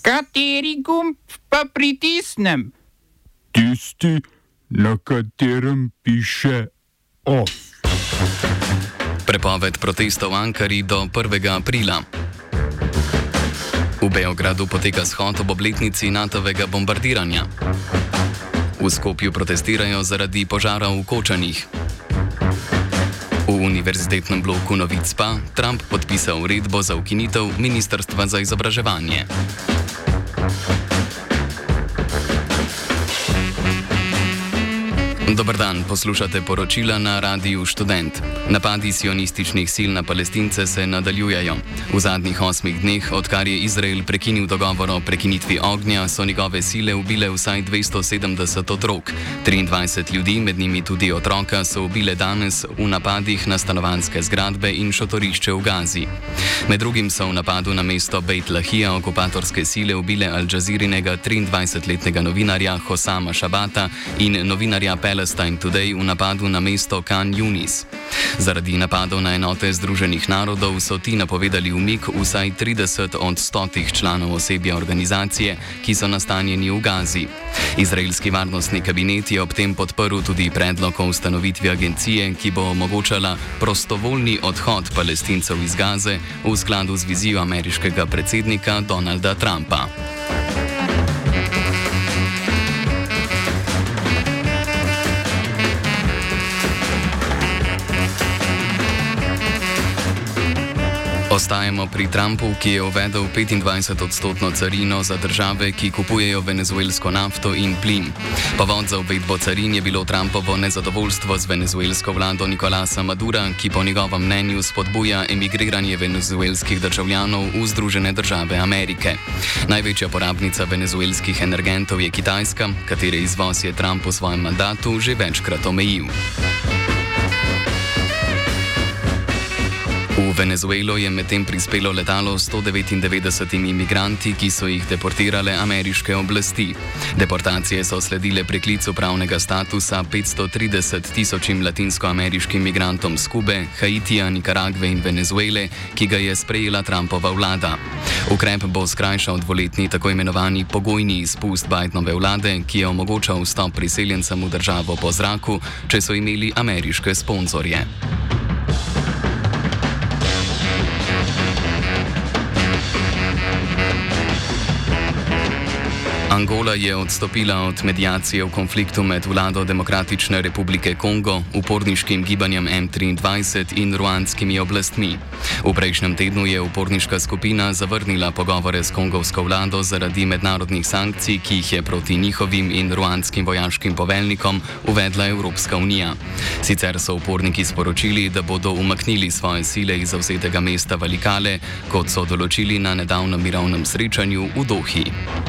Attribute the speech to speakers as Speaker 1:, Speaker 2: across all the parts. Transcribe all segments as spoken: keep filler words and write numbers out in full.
Speaker 1: Kateri gumb pa pritisnem?
Speaker 2: Tisti, na katerem piše OF.
Speaker 3: Prepoved protestov v Ankari do prvega aprila. V Beogradu poteka shod ob obletnici Natovega bombardiranja. V Skopju protestirajo zaradi požara v Kočanih. V univerzitetnem bloku Novic pa Trump podpisal uredbo za ukinitev Ministrstva za izobraževanje. Dober dan, poslušate poročila na Radiu Študent. Napadi sionističnih sil na Palestince se nadaljujejo. V zadnjih osmih dneh, odkar je Izrael prekinil dogovor o prekinitvi ognja, so njegove sile ubile vsaj dvesto sedemdeset otrok. triindvajset ljudi, med njimi tudi otroka, so ubile danes v napadih na stanovanjske zgradbe in šotorišče v Gazi. Med drugim so v napadu na mesto Beit Lahija okupatorske sile ubile Al Jazeerinega triindvajsetletnega novinarja Hosama Shabata in novinarja Palestine Today v napadu na mesto Khan Yunis. Zaradi napadov na enote Združenih narodov so ti napovedali umik vsaj trideset od stotih članov osebja organizacije, ki so nastanjeni v Gazi. Izraelski varnostni kabinet je ob tem podprl tudi predlog o ustanovitvi agencije, ki bo omogočala prostovoljni odhod Palestincev iz Gaze v skladu z vizijo ameriškega predsednika Donalda Trumpa. Ostajamo pri Trumpu, ki je uvedel petindvajsetodstotno carino za države, ki kupujejo venezuelsko nafto in plin. Povod za uvedbo carin je bilo Trumpovo nezadovoljstvo z venezuelsko vlado Nicolasa Madura, ki po njegovem mnenju spodbuja emigriranje venezuelskih državljanov v Združene države Amerike. Največja porabnica venezuelskih energentov je Kitajska, katere izvoz je Trump v svojem mandatu že večkrat omejil. V Venezuelo je medtem prispelo letalo s sto devetindevetdesetimi imigranti, ki so jih deportirale ameriške oblasti. Deportacije so sledile preklicu pravnega statusa petsto trideset tisočim latinskoameriškim migrantom z Kube, Haitija, Nikaragve in Venezuele, ki ga je sprejela Trumpova vlada. Ukrep bo skrajšal dvoletni tako imenovani pogojni izpust Bidenove vlade, ki je omogočal vstop priseljencem v državo po zraku, če so imeli ameriške sponzorje. Angola je odstopila od mediacije v konfliktu med vlado Demokratične republike Kongo, uporniškim gibanjem M triindvajset in ruandskimi oblastmi. V prejšnjem tednu je uporniška skupina zavrnila pogovore s kongovsko vlado zaradi mednarodnih sankcij, ki jih je proti njihovim in ruandskim vojaškim poveljnikom uvedla Evropska unija. Sicer so uporniki sporočili, da bodo umaknili svoje sile iz zavzetega mesta Valikale, kot so določili na nedavnem mirovnem srečanju v Dohi.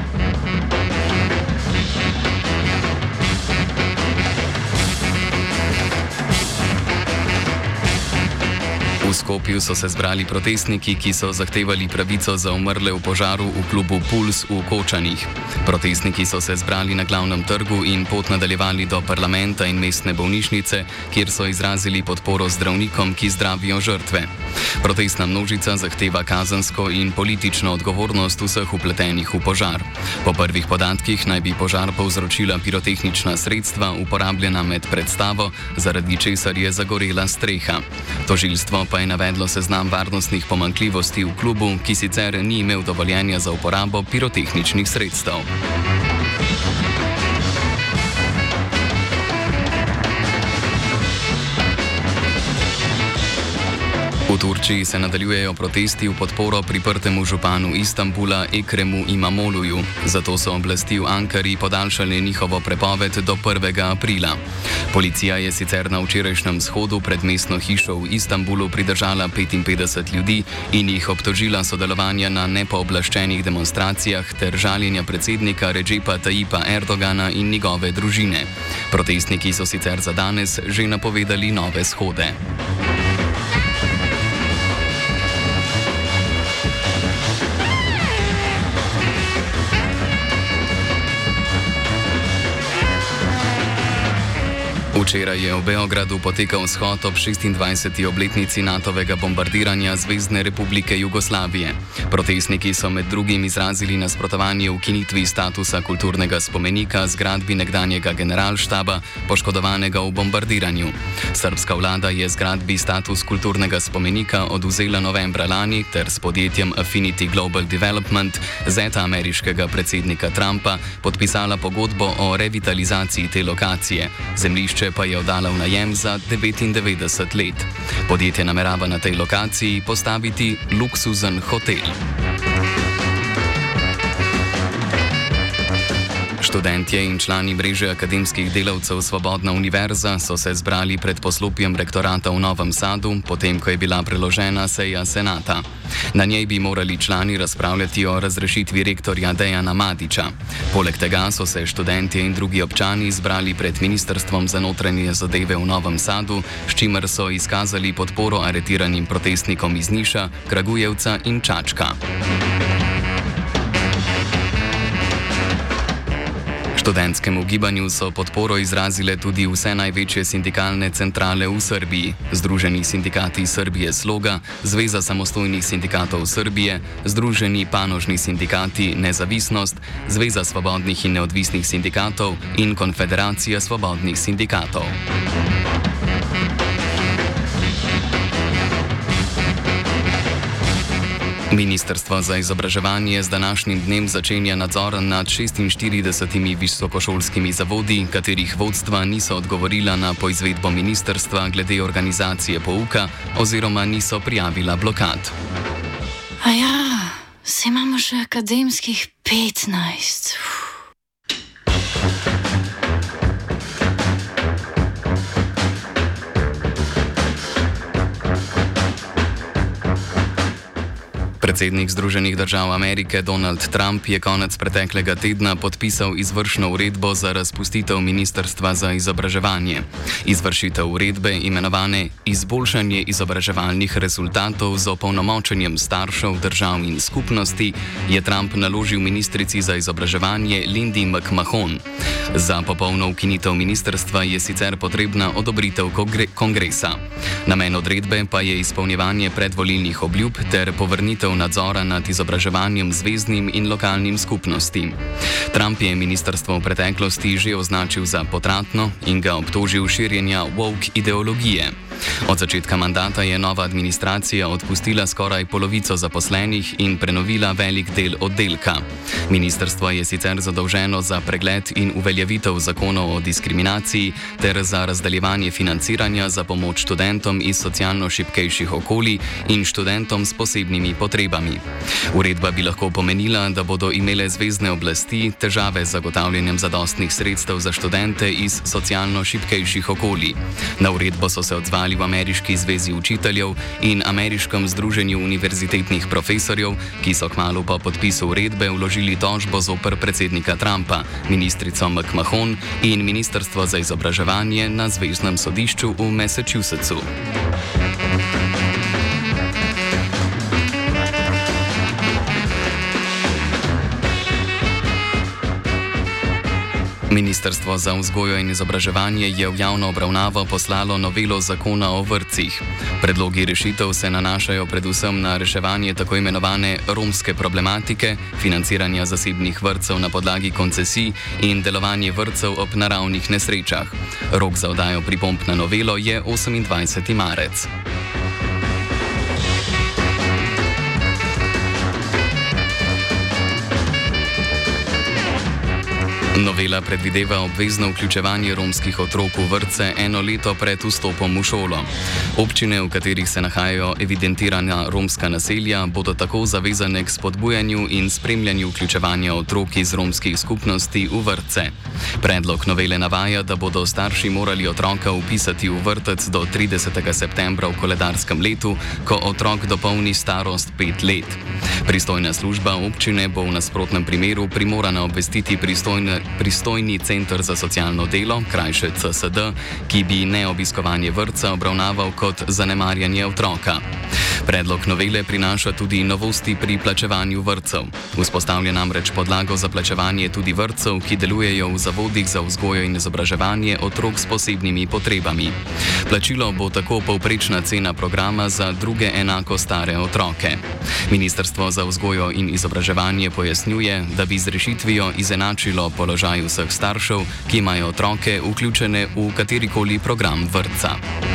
Speaker 3: V Skopju so se zbrali protestniki, ki so zahtevali pravico za umrle v požaru v klubu Puls v Kočanih. Protestniki so se zbrali na glavnem trgu in pot nadaljevali do parlamenta in mestne bolnišnice, kjer so izrazili podporo zdravnikom, ki zdravijo žrtve. Protestna množica zahteva kazensko in politično odgovornost vseh vpletenih v požar. Po prvih podatkih naj bi požar povzročila pirotehnična sredstva uporabljena med predstavo, zaradi česar je zagorela streha. Tožilstvo pa je navedlo seznam varnostnih pomanjkljivosti v klubu, ki sicer ni imel dovoljenja za uporabo pirotehničnih sredstev. V Turčiji se nadaljujejo protesti v podporo priprtemu županu Istanbula Ekremu Imamogluju, zato so oblasti v Ankari podaljšale njihovo prepoved do prvega aprila. Policija je sicer na včerajšnjem shodu pred mestno hišo v Istanbulu pridržala petinpetdeset ljudi in jih obtožila sodelovanja na nepooblaščenih demonstracijah ter žaljenja predsednika Redžepa Tayyipa Erdogana in njegove družine. Protestniki so sicer za danes že napovedali nove shode. V Včeraj je v Beogradu potekal shod ob šestindvajseti obletnici natovega bombardiranja Zvezne republike Jugoslavije. Protestniki so med drugim izrazili nasprotovanje ukinitvi statusa kulturnega spomenika zgradbi nekdanjega generalštaba, poškodovanega v bombardiranju. Srbska vlada je zgradbi status kulturnega spomenika odvzela novembra lani ter s podjetjem Affinity Global Development, zeta ameriškega predsednika Trumpa, podpisala pogodbo o revitalizaciji te lokacije. Zemljišče pa je oddala v najem za devetindevetdeset let. Podjetje namerava na tej lokaciji postaviti luksuzen hotel. Študentje in člani mreže akademskih delavcev Svobodna univerza so se zbrali pred poslopjem rektorata v Novem Sadu, potem ko je bila preložena seja senata. Na njej bi morali člani razpravljati o razrešitvi rektorja Dejana Madića. Poleg tega so se študentje in drugi občani zbrali pred Ministrstvom za notranje zadeve v Novem Sadu, s čimer so izkazali podporo aretiranim protestnikom iz Niša, Kragujevca in Čačka. Študentskemu gibanju so podporo izrazile tudi vse največje sindikalne centrale v Srbiji: Združeni sindikati Srbije Sloga, Zveza samostojnih sindikatov Srbije, Združeni panožni sindikati Nezavisnost, Zveza svobodnih in neodvisnih sindikatov in Konfederacija svobodnih sindikatov. Ministrstvo za izobraževanje z današnjim dnem začenja nadzor nad šestinštiridesetimi visokošolskimi zavodi, katerih vodstva niso odgovorila na poizvedbo ministrstva glede organizacije pouka oziroma niso prijavila blokad.
Speaker 4: A ja, se imamo še akademskih petnajst.
Speaker 3: Predsednik Združenih držav Amerike Donald Trump je konec preteklega tedna podpisal izvršno uredbo za razpustitev Ministrstva za izobraževanje. Izvršitev uredbe, imenovane Izboljšanje izobraževalnih rezultatov z opolnomočenjem staršev, držav in skupnosti, je Trump naložil ministrici za izobraževanje Lindy McMahon. Za popolno ukinitev ministrstva je sicer potrebna odobritev kongresa. Namen odredbe pa je izpolnjevanje predvolilnih obljub ter povrnitev nadzora nad izobraževanjem zveznim in lokalnim skupnostim. Trump je ministrstvo v preteklosti že označil za potratno in ga obtožil širjenja woke ideologije. Od začetka mandata je nova administracija odpustila skoraj polovico zaposlenih in prenovila velik del oddelka. Ministrstvo je sicer zadolženo za pregled in uveljavitev zakonov o diskriminaciji ter za razdeljevanje financiranja za pomoč študentom iz socialno šibkejših okolij in študentom s posebnimi potrebami. Uredba bi lahko pomenila, da bodo imele zvezne oblasti težave z zagotavljanjem zadostnih sredstev za študente iz socialno šibkejših okolij. Na uredbo so se odzvali v Ameriški zvezi učiteljev in Ameriškem združenju univerzitetnih profesorjev, ki so kmalu po podpisu uredbe vložili tožbo zoper predsednika Trumpa, ministrico McMahon in Ministrstvo za izobraževanje na zveznem sodišču v Massachusettsu. Ministrstvo za vzgojo in izobraževanje je v javno obravnavo poslalo novelo zakona o vrtcih. Predlogi rešitev se nanašajo predvsem na reševanje tako imenovane romske problematike, financiranja zasebnih vrtcev na podlagi koncesij in delovanje vrtcev ob naravnih nesrečah. Rok za oddajo pripomb na novelo je osemindvajseti marec. Novela predvideva obvezno vključevanje romskih otrok v vrtce eno leto pred vstopom v šolo. Občine, v katerih se nahajajo evidentirana romska naselja, bodo tako zavezane k spodbujanju in spremljanju vključevanja otrok iz romskih skupnosti v vrtce. Predlog novele navaja, da bodo starši morali otroka vpisati v vrtec do tridesetega septembra v koledarskem letu, ko otrok dopolni starost pet let. Pristojna služba občine bo v nasprotnem primeru primorana obvestiti pristojne pristojni center za socialno delo, krajše C S D, ki bi neobiskovanje vrtca obravnaval kot zanemarjanje otroka. Predlog novele prinaša tudi novosti pri plačevanju vrtcev. Vzpostavlja namreč podlago za plačevanje tudi vrtcev, ki delujejo v zavodih za vzgojo in izobraževanje otrok s posebnimi potrebami. Plačilo bo tako povprečna cena programa za druge enako stare otroke. Ministrstvo za vzgojo in izobraževanje pojasnjuje, da bi z rešitvijo izenačilo položaj vseh staršev, ki imajo otroke vključene v katerikoli program vrtca.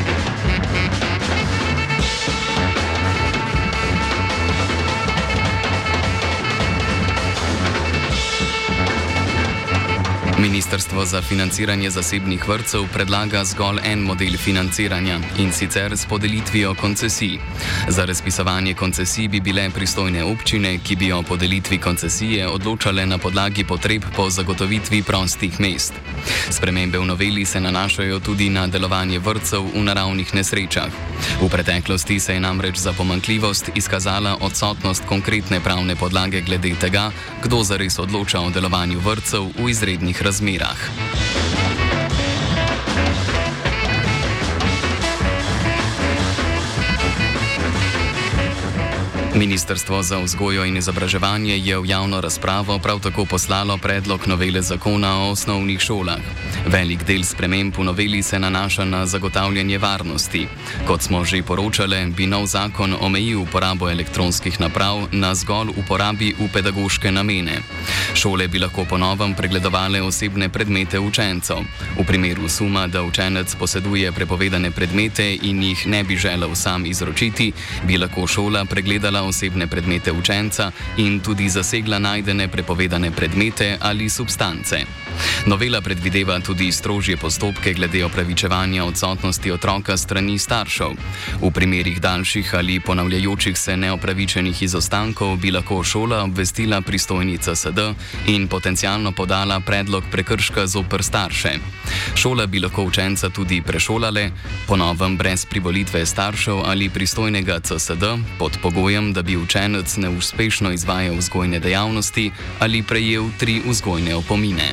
Speaker 3: Ministrstvo za financiranje zasebnih vrtcev predlaga zgolj en model financiranja, in sicer s podelitvijo koncesij. Za razpisovanje koncesij bi bile pristojne občine, ki bi o podelitvi koncesije odločale na podlagi potreb po zagotovitvi prostih mest. Spremembe v noveli se nanašajo tudi na delovanje vrtcev v naravnih nesrečah. V preteklosti se je namreč za pomanjkljivost izkazala odsotnost konkretne pravne podlage glede tega, kdo zares odloča o delovanju vrtcev v izrednih razmerah. Ministrstvo za vzgojo in izobraževanje je v javno razpravo prav tako poslalo predlog novele zakona o osnovnih šolah. Velik del sprememb v noveli se nanaša na zagotavljanje varnosti. Kot smo že poročali, bi nov zakon omejil uporabo elektronskih naprav na zgolj uporabi v pedagoške namene. Šole bi lahko po novem pregledovale osebne predmete učencev. V primeru suma, da učenec poseduje prepovedane predmete in jih ne bi želel sam izročiti, bi lahko šola pregledala osebne predmete učenca in tudi zasegla najdene prepovedane predmete ali substance. Novela predvideva tudi strožje postopke glede opravičevanja odsotnosti otroka strani staršev. V primerih daljših ali ponavljajočih se neopravičenih izostankov bi lahko šola obvestila pristojni C S D in potencialno podala predlog prekrška zoper starše. Šola bi lahko učenca tudi prešolale, po novem brez privolitve staršev ali pristojnega C S D, pod pogojem, da bi učenec neuspešno izvajal vzgojne dejavnosti ali prejel tri vzgojne opomine.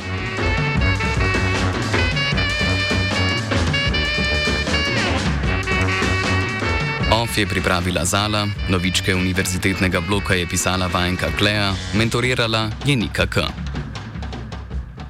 Speaker 3: Of je pripravila Zala, novičke univerzitetnega bloka je pisala Vajenka Klea, mentorirala je Nika K.